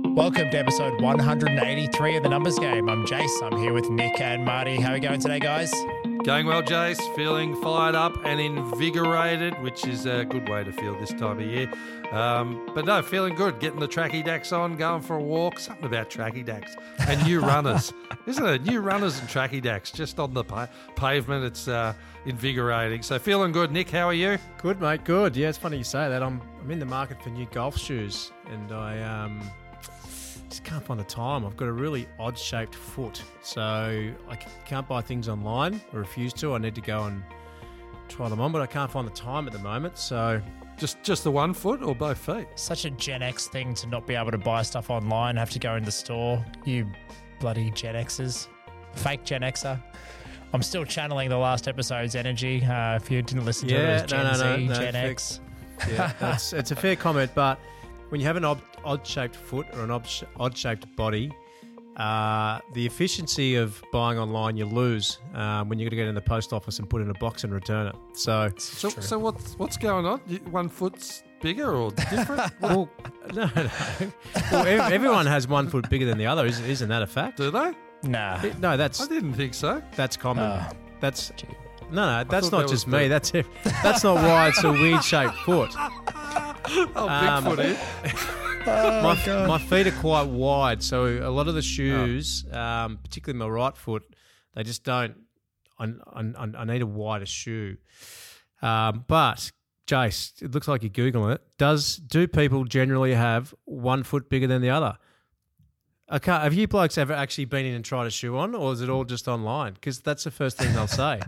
Welcome to episode 183 of The Numbers Game. I'm Jace. I'm here with Nick and Marty. How are we going today, guys? Going well, Jace. Feeling fired up and invigorated, which is a good way to feel this time of year. But no, feeling good. Getting the tracky dacks on, going for a walk. Something about tracky dacks and new runners, isn't it? New runners and tracky dacks just on the pavement. It's invigorating. So feeling good. Nick, how are you? Good, mate. Good. Yeah, it's funny you say that. I'm in the market for new golf shoes, and I just can't find the time. I've got a really odd-shaped foot, so I can't buy things online. I refuse to. I need to go and try them on, but I can't find the time at the moment. So Just the one foot or both feet? Such a Gen X thing to not be able to buy stuff online, have to go in the store. You bloody Gen Xers. Fake Gen Xer. I'm still channeling the last episode's energy. If you didn't listen to it, it was Gen Z, Gen X. Yeah, it's a fair comment, but when you have an odd-shaped foot or an odd-shaped body, the efficiency of buying online you lose when you got to get in the post office and put it in a box and return it. So what's going on? One foot's bigger or different? well, no. Well, everyone has 1 foot bigger than the other. Isn't that a fact? Do they? Nah. No, I didn't think so. that's common. That's not thought just that was me. That's not why it's a weird shaped foot. Oh, Bigfoot here. My feet are quite wide, so a lot of the shoes, particularly my right foot, they just don't. I need a wider shoe. But Jace, it looks like you're googling it. Do people generally have 1 foot bigger than the other? Have you blokes ever actually been in and tried a shoe on, or is it all just online? Because that's the first thing they'll say.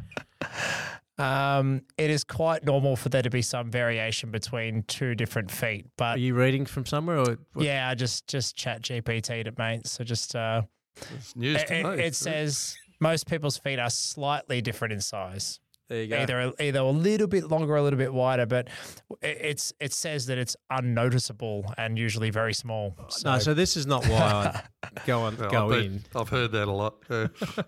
It is quite normal for there to be some variation between two different feet. But Are you reading from somewhere? Or yeah, I just chat GPT'd it, mate. So just It's news to me. it says most people's feet are slightly different in size. There you go. Either a little bit longer or a little bit wider, but it says that it's unnoticeable and usually very small. So this is not why I go in. I've heard that a lot. Yeah.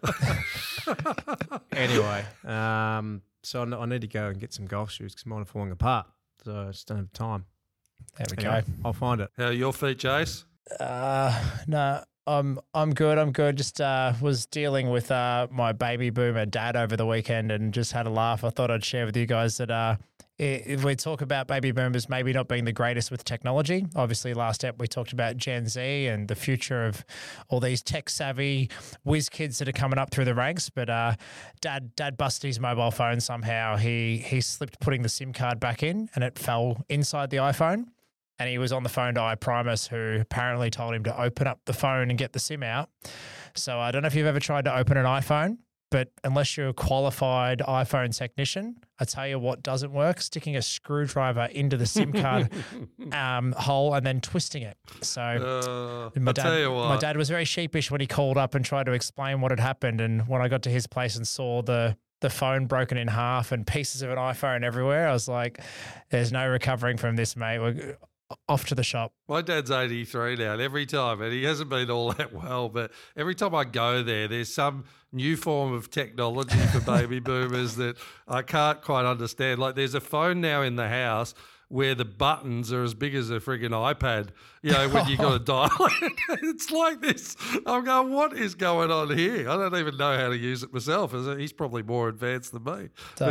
Anyway, so I need to go and get some golf shoes because mine are falling apart. So I just don't have time. There we Anyway, go. I'll find it. How are your feet, Jace? No, I'm good. I'm good. Just was dealing with my baby boomer dad over the weekend and just had a laugh. I thought I'd share with you guys that if we talk about baby boomers maybe not being the greatest with technology, obviously last ep we talked about Gen Z and the future of all these tech savvy whiz kids that are coming up through the ranks. But dad busted his mobile phone somehow. He slipped putting the SIM card back in and it fell inside the iPhone. And he was on the phone to iPrimus, who apparently told him to open up the phone and get the SIM out. So I don't know if you've ever tried to open an iPhone, but unless you're a qualified iPhone technician, I tell you what doesn't work, sticking a screwdriver into the SIM card hole and then twisting it. So my dad was very sheepish when he called up and tried to explain what had happened. And when I got to his place and saw the phone broken in half and pieces of an iPhone everywhere, I was like, there's no recovering from this, mate. We're off to the shop. My dad's 83 now, and every time, and he hasn't been all that well, but every time I go there, there's some new form of technology for baby boomers that I can't quite understand. Like there's a phone now in the house where the buttons are as big as a friggin' iPad, when you got to dial it. It's like this. I'm going, what is going on here? I don't even know how to use it myself. He's probably more advanced than me.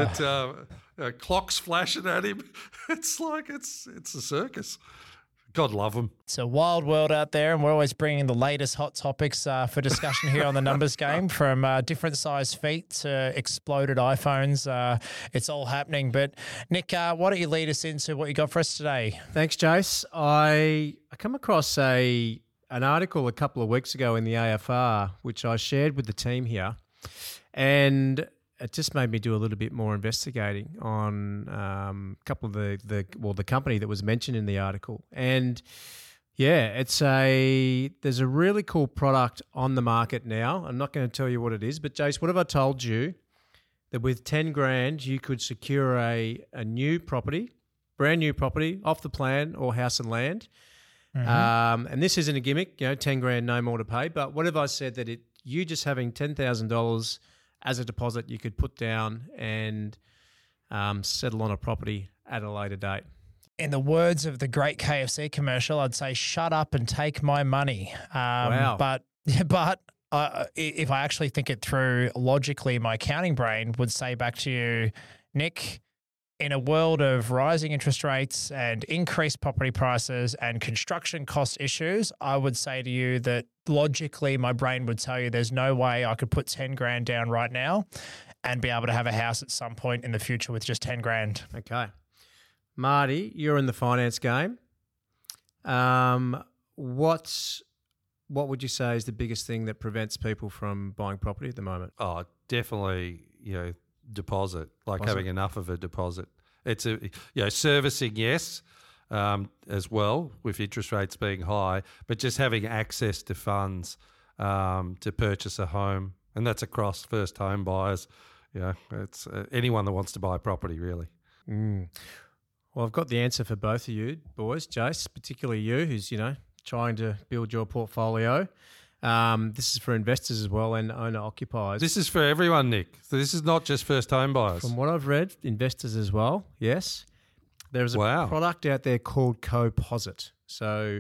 But clocks flashing at him. It's like it's a circus. God love them. It's a wild world out there, and we're always bringing the latest hot topics for discussion here on the Numbers Game, from different size feet to exploded iPhones. It's all happening. But Nick, why don't you lead us into what you got for us today? Thanks, Jace. I come across an article a couple of weeks ago in the AFR, which I shared with the team here, and it just made me do a little bit more investigating on a couple of the company that was mentioned in the article. And yeah, there's a really cool product on the market now. I'm not going to tell you what it is, but Jace, what have I told you? That with 10 grand, you could secure a new property, brand new property, off the plan or house and land. Mm-hmm. And this isn't a gimmick, 10 grand, no more to pay. But what have I said that you just having $10,000 as a deposit you could put down and settle on a property at a later date. in the words of the great KFC commercial, I'd say, shut up and take my money. Wow. But if I actually think it through logically, my accounting brain would say back to you, Nick, in a world of rising interest rates and increased property prices and construction cost issues, I would say to you that logically my brain would tell you there's no way I could put 10 grand down right now and be able to have a house at some point in the future with just 10 grand. Okay. Marty, you're in the finance game. What would you say is the biggest thing that prevents people from buying property at the moment? Oh, definitely, deposit, having enough of a deposit. It's servicing, yes, as well, with interest rates being high, but just having access to funds to purchase a home. And that's across first home buyers. It's anyone that wants to buy property, really. Mm. Well, I've got the answer for both of you, boys. Jace, particularly you, who's, trying to build your portfolio. This is for investors as well and owner-occupiers. This is for everyone, Nick. So this is not just first home buyers. From what I've read, investors as well, yes. There's a product out there called Coposit. So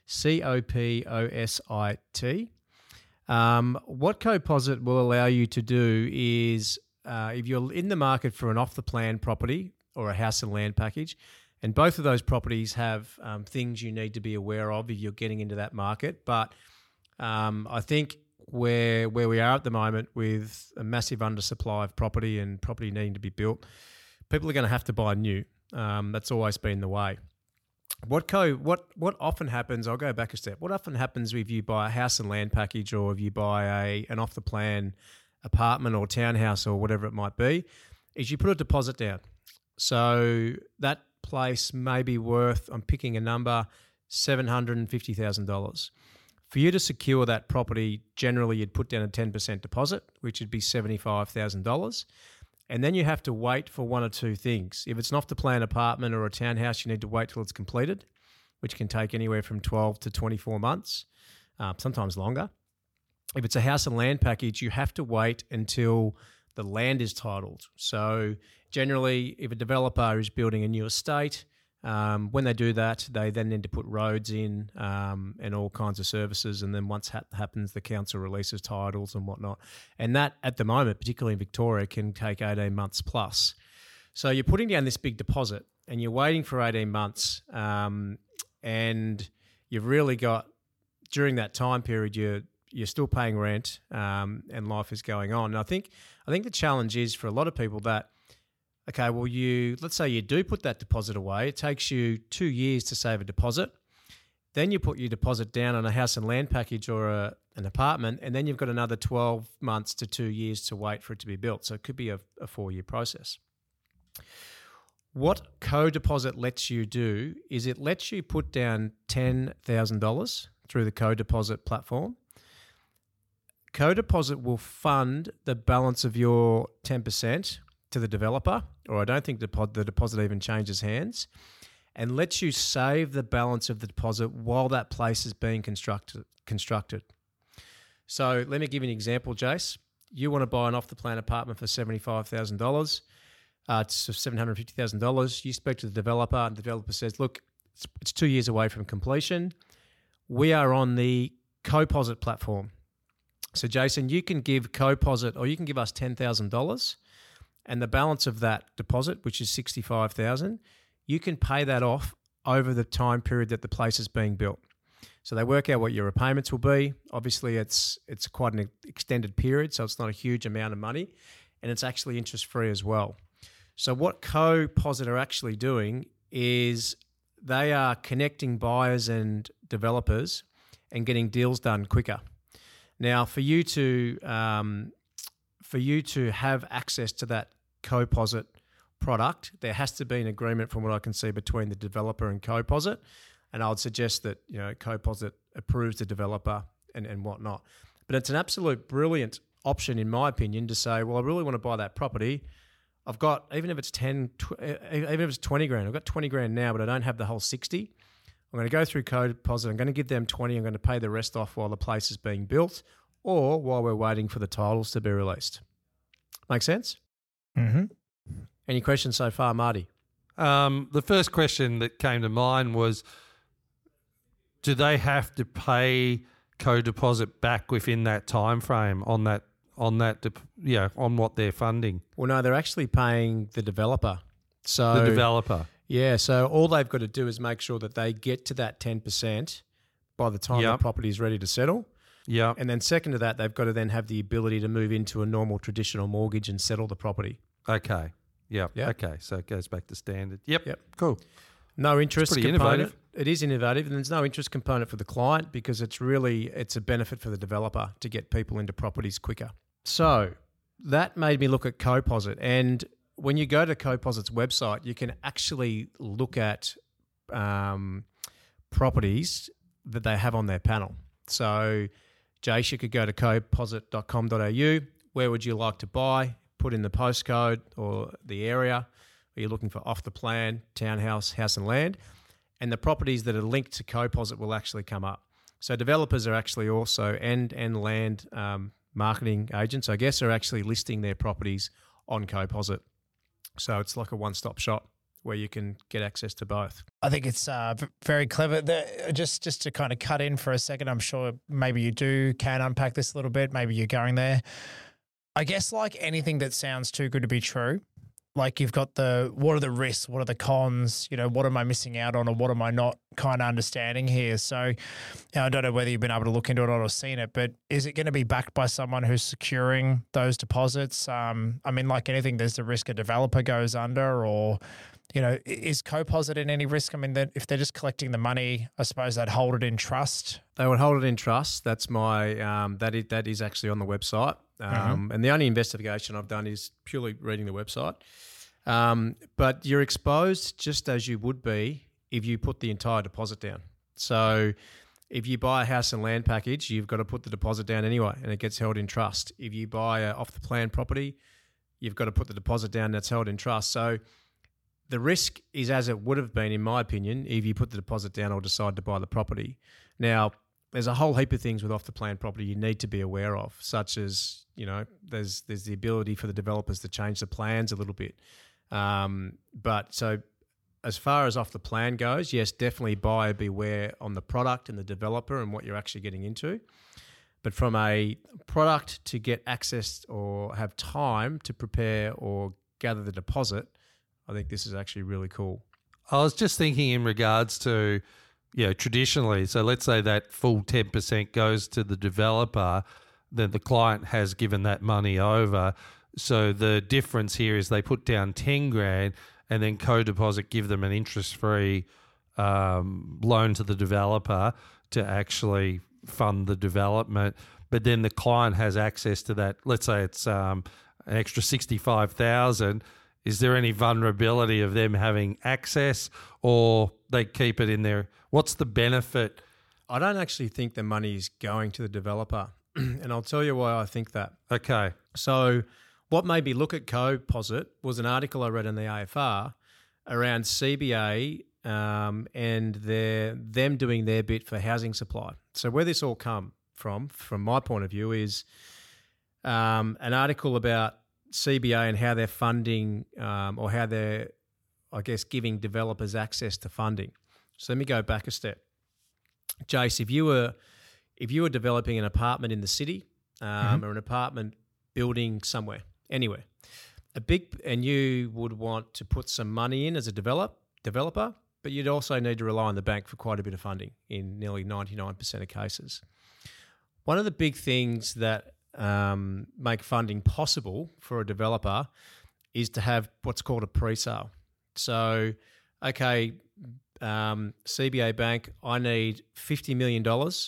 Coposit. What Coposit will allow you to do is if you're in the market for an off-the-plan property or a house and land package, and both of those properties have things you need to be aware of if you're getting into that market. But I think where we are at the moment with a massive undersupply of property and property needing to be built, people are going to have to buy new. That's always been the way. What often happens, I'll go back a step. What often happens if you buy a house and land package or if you buy an off-the-plan apartment or townhouse or whatever it might be, is you put a deposit down. So that place may be worth, I'm picking a number, $750,000. For you to secure that property, generally you'd put down a 10% deposit, which would be $75,000. And then you have to wait for one or two things. If it's an off-the-plan apartment or a townhouse, you need to wait till it's completed, which can take anywhere from 12 to 24 months, sometimes longer. If it's a house and land package, you have to wait until the land is titled. So generally, if a developer is building a new estate, when they do that, they then need to put roads in and all kinds of services. And then once that happens, the council releases titles and whatnot. And that, at the moment, particularly in Victoria, can take 18 months plus. So you're putting down this big deposit and you're waiting for 18 months. And you've really got, during that time period, you're still paying rent and life is going on. And I think the challenge is for a lot of people that, okay, well, let's say you do put that deposit away. It takes you 2 years to save a deposit. Then you put your deposit down on a house and land package or an apartment, and then you've got another 12 months to 2 years to wait for it to be built. So it could be a 4-year process. What Co-Deposit lets you do is it lets you put down $10,000 through the Co-Deposit platform. Co-Deposit will fund the balance of your 10% to the developer, or I don't think the deposit even changes hands, and lets you save the balance of the deposit while that place is being constructed. So let me give you an example, Jace. You want to buy an off-the-plan apartment for $75,000. It's $750,000. You speak to the developer, and the developer says, look, it's 2 years away from completion. We are on the Coposit platform. So, Jason, you can give Coposit, or you can give us $10,000, and the balance of that deposit, which is $65,000, you can pay that off over the time period that the place is being built. So they work out what your repayments will be. Obviously, it's quite an extended period, so it's not a huge amount of money, and it's actually interest-free as well. So what Coposit are actually doing is they are connecting buyers and developers and getting deals done quicker. Now, for you to have access to that Coposit product, there has to be an agreement, from what I can see, between the developer and Coposit. And I would suggest that Coposit approves the developer and whatnot. But it's an absolute brilliant option, in my opinion, to say, well, I really want to buy that property. I've got, even if it's 20 grand, I've got 20 grand now, but I don't have the whole 60. I'm going to go through Coposit. I'm going to give them 20. I'm going to pay the rest off while the place is being built or while we're waiting for the titles to be released. Make sense? Mm-hmm. Any questions so far, Marty? The first question that came to mind was, do they have to pay co-deposit back within that time frame on what they're funding? Well, no, they're actually paying the developer. So The developer. Yeah, so all they've got to do is make sure that they get to that 10% by the time the Yep. property is ready to settle. Yeah. And then second to that, they've got to then have the ability to move into a normal traditional mortgage and settle the property. Okay. Yeah. Yep. Okay. So it goes back to standard. Yep. Yep. Cool. No interest pretty component. innovative. It is innovative, and there's no interest component for the client because it's a benefit for the developer to get people into properties quicker. So that made me look at Coposit, and when you go to Coposit's website, you can actually look at properties that they have on their panel. So, Jace, you could go to coposit.com.au. Where would you like to buy? Put in the postcode or the area. Are you looking for off the plan, townhouse, house and land? And the properties that are linked to Coposit will actually come up. So developers are actually also, and land marketing agents, I guess, are actually listing their properties on Coposit. So it's like a one-stop shop where you can get access to both. I think it's very clever. Just to kind of cut in for a second, I'm sure maybe you can unpack this a little bit. Maybe you're going there. I guess like anything that sounds too good to be true, like you've got what are the risks? What are the cons? What am I missing out on or what am I not kind of understanding here? So I don't know whether you've been able to look into it or seen it, but is it going to be backed by someone who's securing those deposits? I mean, like anything, there's the risk a developer goes under or, is Coposit in any risk? I mean, if they're just collecting the money, I suppose they'd hold it in trust. They would hold it in trust. That's my that is actually on the website. And the only investigation I've done is purely reading the website. But you're exposed just as you would be if you put the entire deposit down. So if you buy a house and land package, you've got to put the deposit down anyway, and it gets held in trust. If you buy a off-the-plan property, you've got to put the deposit down, that's held in trust. So the risk is as it would have been, in my opinion, if you put the deposit down or decide to buy the property. Now, there's a whole heap of things with off-the-plan property you need to be aware of, such as, there's the ability for the developers to change the plans a little bit. But so as far as off the plan goes, yes, definitely buyer beware on the product and the developer and what you're actually getting into. But from a product to get access or have time to prepare or gather the deposit, I think this is actually really cool. I was just thinking in regards to, traditionally, so let's say that full 10% goes to the developer, then the client has given that money over. So the difference here is they put down 10 grand and then co-deposit give them an interest-free loan to the developer to actually fund the development. But then the client has access to that. Let's say it's an extra 65,000. Is there any vulnerability of them having access or they keep it in there? What's the benefit? I don't actually think the money is going to the developer. And I'll tell you why I think that. Okay. So what made me look at Coposit was an article I read in the AFR around CBA and them doing their bit for housing supply. So where this all come from my point of view, is an article about CBA and how they're funding or how they're, I guess, giving developers access to funding. So let me go back a step. Jace, if you were developing an apartment in the city or an apartment building somewhere, anywhere, and you would want to put some money in as a developer, but you'd also need to rely on the bank for quite a bit of funding in nearly 99% of cases. One of the big things that make funding possible for a developer is to have what's called a pre-sale. So, okay, CBA Bank, I need $50 million.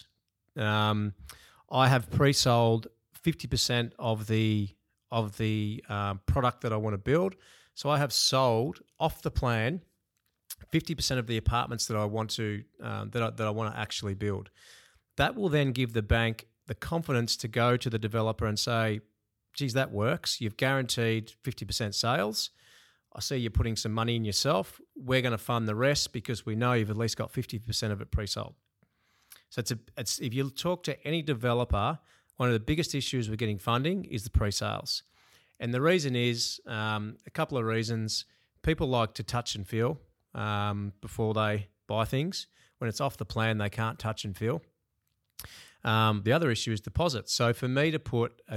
I have pre-sold 50% of the product that I want to build. So I have sold off the plan 50% of the apartments that I want to that I want to actually build. That will then give the bank the confidence to go to the developer and say, geez, that works. You've guaranteed 50% sales. I see you're putting some money in yourself. We're going to fund the rest because we know you've at least got 50% of it pre-sold. So it's if you talk to any developer, one of the biggest issues with getting funding is the pre-sales. And the reason is a couple of reasons. people like to touch and feel before they buy things. When it's off the plan, they can't touch and feel. The other issue is deposits. So for me to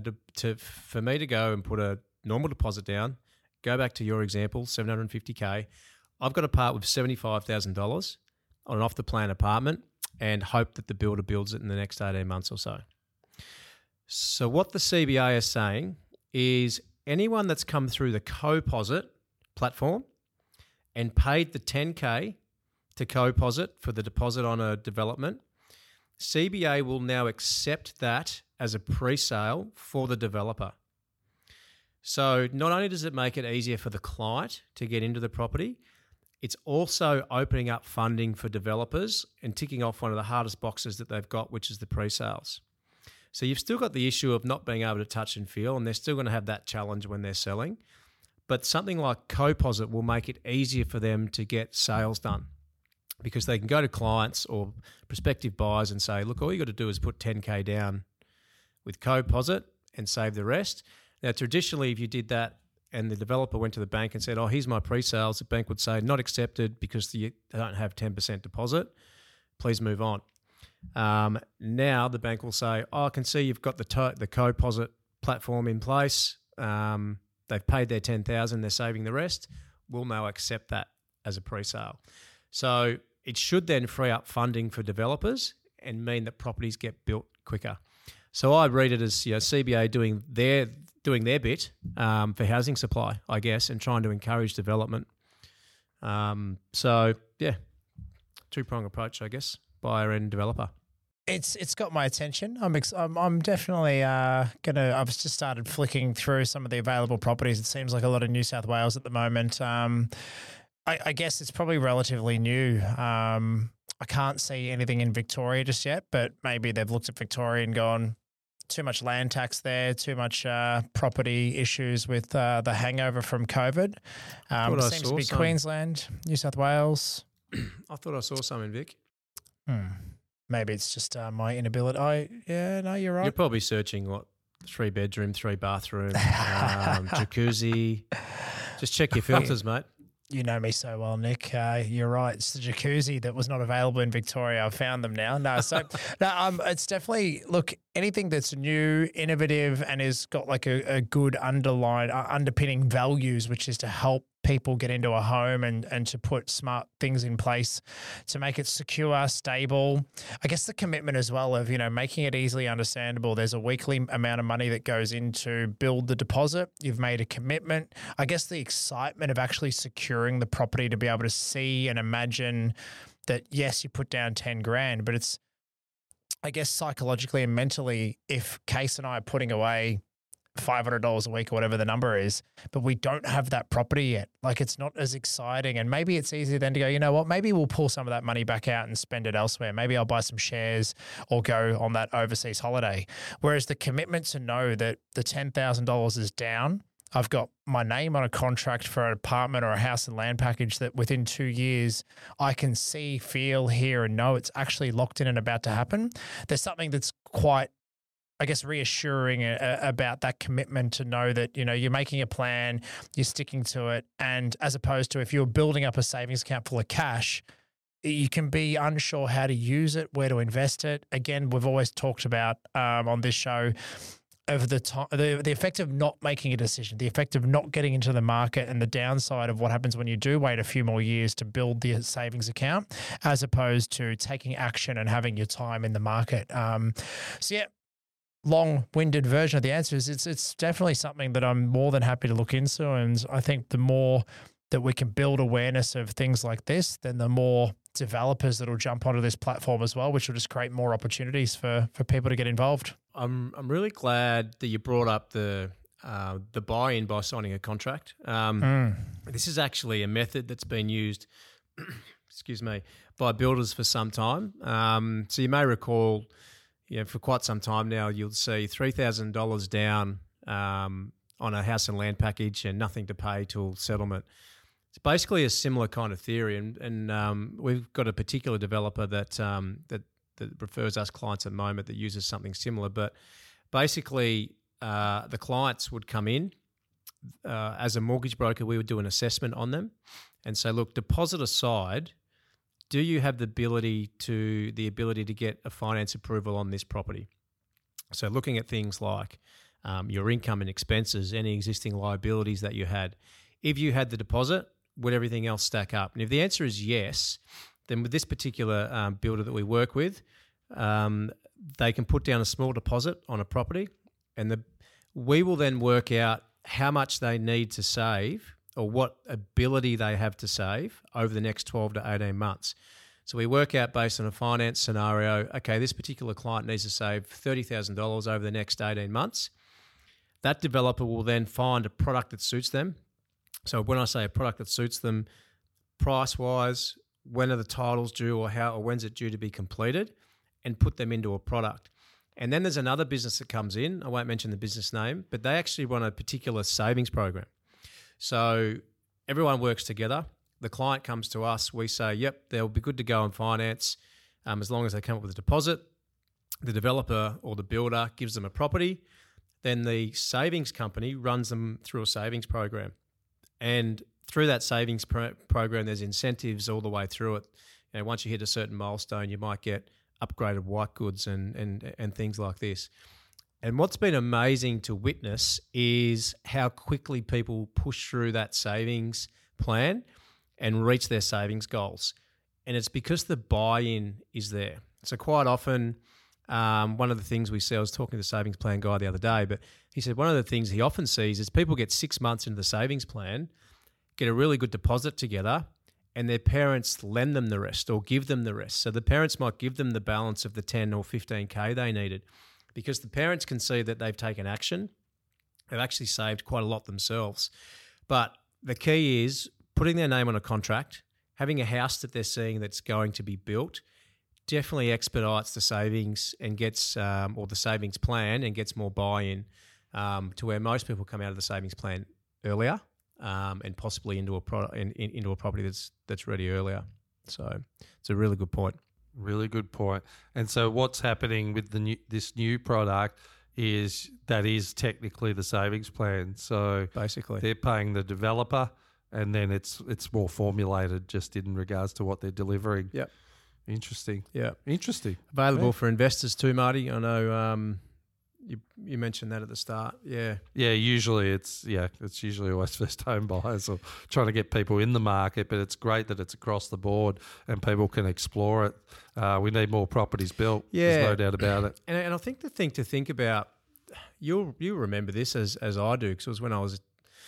go and put a normal deposit down, go back to your example, $750K, I've got to part with $75,000 on an off the plan apartment and hope that the builder builds it in the next 18 months or so. So what the CBA is saying is anyone that's come through the CoPosit platform and paid the $10K to CoPosit for the deposit on a development, CBA will now accept that as a pre-sale for the developer. So not only does it make it easier for the client to get into the property, it's also opening up funding for developers and ticking off one of the hardest boxes that they've got, which is the pre-sales. So you've still got the issue of not being able to touch and feel, and they're still going to have that challenge when they're selling. But something like CoPosit will make it easier for them to get sales done because they can go to clients or prospective buyers and say, look, all you got to do is put 10K down with CoPosit and save the rest. Now, traditionally, if you did that and the developer went to the bank and said, oh, here's my pre-sales, the bank would say, not accepted because you don't have 10% deposit. Please move on. Now the bank will say, oh, I can see you've got the CoPosit platform in place. They've paid their $10,000, they're saving the rest. We'll now accept that as a pre-sale. So it should then free up funding for developers and mean that properties get built quicker. So I read it as CBA doing their bit for housing supply, I guess, and trying to encourage development. So yeah, two-prong approach, I guess, buyer and developer. It's got my attention. I'm definitely gonna. I've just started flicking through some of the available properties. It seems like a lot of New South Wales at the moment. I guess it's probably relatively new. I can't see anything in Victoria just yet, but maybe they've looked at Victoria and gone, too much land tax there, too much property issues with the hangover from COVID. It seems to be Queensland, New South Wales. I thought I saw some in Vic. Maybe it's just my inability. No, you're right. You're probably searching 3 bedroom, 3 bathroom, jacuzzi. Just check your filters, mate. You know me so well, Nick. You're right. It's the jacuzzi that was not available in Victoria. I've found them now. It's definitely, look, anything that's new, innovative, and has got like a good underpinning values, which is to help people get into a home and to put smart things in place to make it secure, stable. I guess the commitment as well of, making it easily understandable. There's a weekly amount of money that goes in to build the deposit. You've made a commitment. I guess the excitement of actually securing the property to be able to see and imagine that, yes, you put down 10 grand, but it's, I guess, psychologically and mentally, if Case and I are putting away $500 a week or whatever the number is, but we don't have that property yet. Like, it's not as exciting. And maybe it's easier then to go, you know what, maybe we'll pull some of that money back out and spend it elsewhere. Maybe I'll buy some shares or go on that overseas holiday. Whereas the commitment to know that the $10,000 is down, I've got my name on a contract for an apartment or a house and land package that within 2 years I can see, feel, hear, and know it's actually locked in and about to happen. There's something that's quite, I guess, reassuring about that commitment to know that, you're making a plan, you're sticking to it. And as opposed to if you're building up a savings account full of cash, you can be unsure how to use it, where to invest it. Again, we've always talked about on this show over the time, the effect of not making a decision, the effect of not getting into the market, and the downside of what happens when you do wait a few more years to build the savings account, as opposed to taking action and having your time in the market. Long-winded version of the answer is it's definitely something that I'm more than happy to look into. And I think the more that we can build awareness of things like this, then the more developers that will jump onto this platform as well, which will just create more opportunities for people to get involved. I'm really glad that you brought up the buy-in by signing a contract. This is actually a method that's been used, by builders for some time. So you may recall, for quite some time now, you'll see $3,000 down on a house and land package and nothing to pay till settlement. It's basically a similar kind of theory, and we've got a particular developer that refers us clients at the moment that uses something similar. But basically, the clients would come in as a mortgage broker, we would do an assessment on them and say, look, deposit aside, do you have the ability to get a finance approval on this property? So looking at things like your income and expenses, any existing liabilities that you had. If you had the deposit, would everything else stack up? And if the answer is yes, then with this particular builder that we work with, they can put down a small deposit on a property, and we will then work out how much they need to save or what ability they have to save over the next 12 to 18 months. So we work out based on a finance scenario, okay, this particular client needs to save $30,000 over the next 18 months. That developer will then find a product that suits them. So when I say a product that suits them, price-wise, when are the titles due or when's it due to be completed, and put them into a product. And then there's another business that comes in. I won't mention the business name, but they actually run a particular savings program. So everyone works together. The client comes to us. We say, yep, they'll be good to go on finance as long as they come up with a deposit. The developer or the builder gives them a property. Then the savings company runs them through a savings program. And through that savings program, there's incentives all the way through it. You know, once you hit a certain milestone, you might get upgraded white goods and things like this. And what's been amazing to witness is how quickly people push through that savings plan and reach their savings goals. And it's because the buy-in is there. So quite often, one of the things we see, I was talking to the savings plan guy the other day, but he said one of the things he often sees is people get 6 months into the savings plan, get a really good deposit together, and their parents lend them the rest or give them the rest. So the parents might give them the balance of the 10 or 15K they needed, because the parents can see that they've taken action. They've actually saved quite a lot themselves. But the key is putting their name on a contract, having a house that they're seeing that's going to be built, definitely expedites the savings and gets, or the savings plan and gets more buy-in to where most people come out of the savings plan earlier and possibly into a property that's ready earlier. So it's a really good point. Really good point. And so what's happening with this new product is that is technically the savings plan. So basically they're paying the developer, and then it's more formulated just in regards to what they're delivering. Yep. Interesting. Yeah. Interesting. Available for investors too, Marty. I know you mentioned that at the start. Yeah. Yeah, usually it's usually always first home buyers or trying to get people in the market, but it's great that it's across the board and people can explore it. We need more properties built. Yeah. There's no doubt about it. And I think the thing to think about, you'll remember this as I do, because it was when I was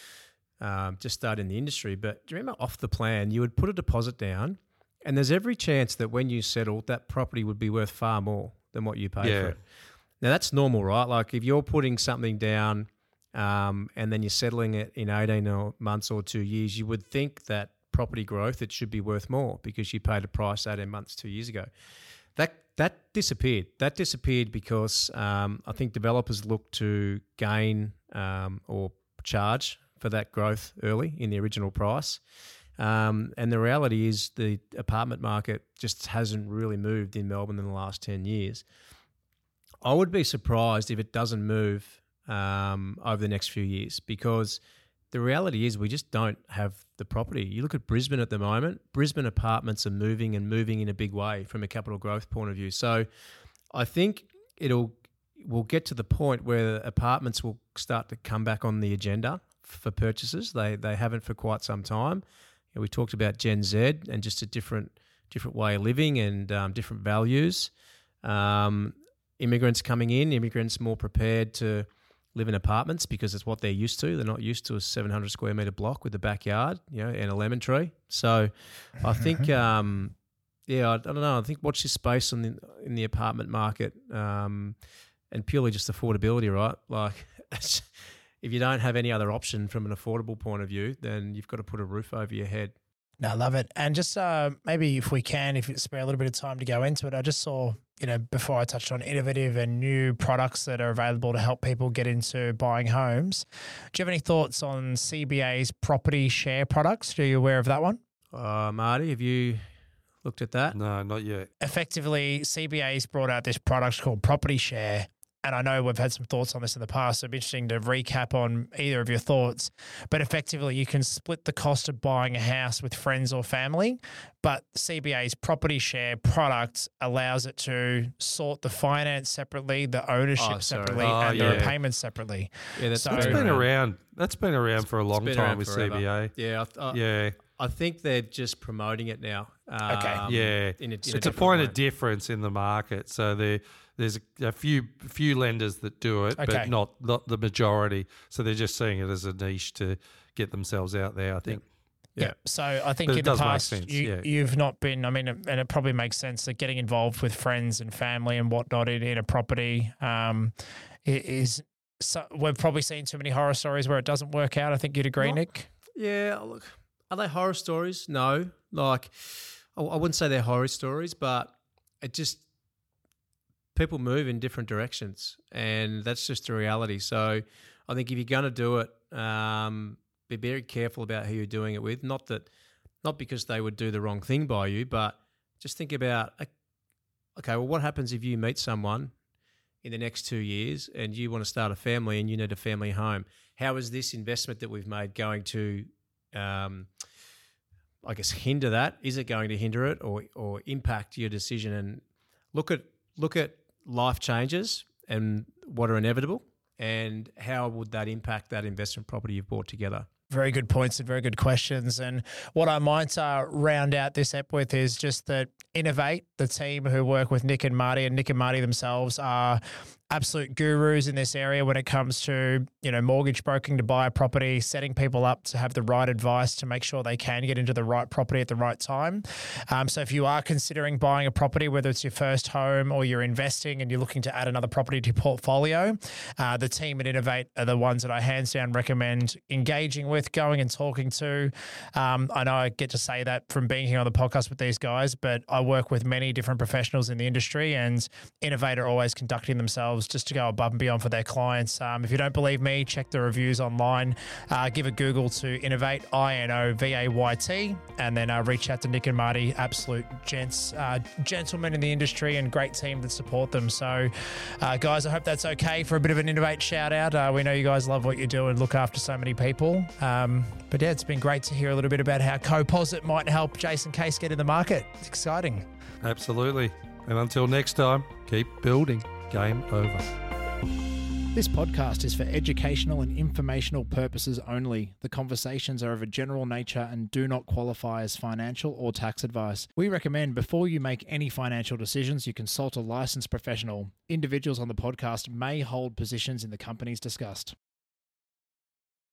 just starting the industry, but do you remember off the plan, you would put a deposit down, and there's every chance that when you settled, that property would be worth far more than what you paid for it. Now, that's normal, right? Like if you're putting something down and then you're settling it in 18 months or 2 years, you would think that property growth, it should be worth more because you paid a price 18 months, 2 years ago. That disappeared. That disappeared because I think developers look to gain or charge for that growth early in the original price. And the reality is the apartment market just hasn't really moved in Melbourne in the last 10 years. I would be surprised if it doesn't move over the next few years, because the reality is we just don't have the property. You look at Brisbane at the moment, Brisbane apartments are moving in a big way from a capital growth point of view. So I think we'll get to the point where apartments will start to come back on the agenda for purchases. They haven't for quite some time. You know, we talked about Gen Z and just a different way of living and different values. Immigrants coming in, immigrants more prepared to live in apartments because it's what they're used to. They're not used to a 700 square metre block with a backyard, and a lemon tree. So I think, I don't know. I think watch this space in the apartment market, and purely just affordability, right? Like if you don't have any other option from an affordable point of view, then you've got to put a roof over your head. No, I love it. And just maybe if we can, if you spare a little bit of time to go into it, I just saw, before I touched on innovative and new products that are available to help people get into buying homes. Do you have any thoughts on CBA's property share products? Are you aware of that one? Marty, have you looked at that? No, not yet. Effectively, CBA's brought out this product called Property Share, and I know we've had some thoughts on this in the past, so it'd be interesting to recap on either of your thoughts. But effectively, you can split the cost of buying a house with friends or family, but CBA's property share product allows it to sort the finance separately, the ownership separately, and the repayments separately. Yeah, So- That's been around. That's been around for a long been time around with forever. CBA. Yeah, I think they're just promoting it now. Yeah, in a it's a different point way. of difference in the market. So there's a few lenders that do it, Okay. but not the majority. So they're just seeing it as a niche to get themselves out there, I think. Yeah. So I think But it in the does make past, sense, you've not been, I mean, and it probably makes sense that getting involved with friends and family and whatnot in a property is, so we've probably seen too many horror stories where it doesn't work out. I think you'd agree, Not- Nick? Yeah, look, are they horror stories? No. Like, I wouldn't say they're horror stories, but it just, people move in different directions, and that's just the reality. So I think if you're going to do it, be very careful about who you're doing it with. Not because they would do the wrong thing by you, but just think about, okay, well, what happens if you meet someone in the next 2 years and you want to start a family and you need a family home? How is this investment that we've made going to, I guess, hinder that? Is it going to hinder it or impact your decision? And look at life changes and what are inevitable, and how would that impact that investment property you've bought together? Very good points and very good questions. And what I might round out this ep with is just that Innovate, the team who work with Nick and Marty themselves, are absolute gurus in this area when it comes to, mortgage broking to buy a property, setting people up to have the right advice to make sure they can get into the right property at the right time. So if you are considering buying a property, whether it's your first home or you're investing and you're looking to add another property to your portfolio, the team at Innovate are the ones that I hands down recommend engaging with, going and talking to. I know I get to say that from being here on the podcast with these guys, but I work with many different professionals in the industry, and Innovate are always conducting themselves just to go above and beyond for their clients. If you don't believe me, check the reviews online. Give a Google to Innovate, INOVAYT, and then reach out to Nick and Marty, absolute gentlemen in the industry and great team that support them. So, guys, I hope that's okay for a bit of an Innovate shout out. We know you guys love what you do and look after so many people. But yeah, it's been great to hear a little bit about how Coposit might help Jason Case get in the market. It's exciting. Absolutely. And until next time, keep building. Game over. This podcast is for educational and informational purposes only. The conversations are of a general nature and do not qualify as financial or tax advice. We recommend before you make any financial decisions, you consult a licensed professional. Individuals on the podcast may hold positions in the companies discussed.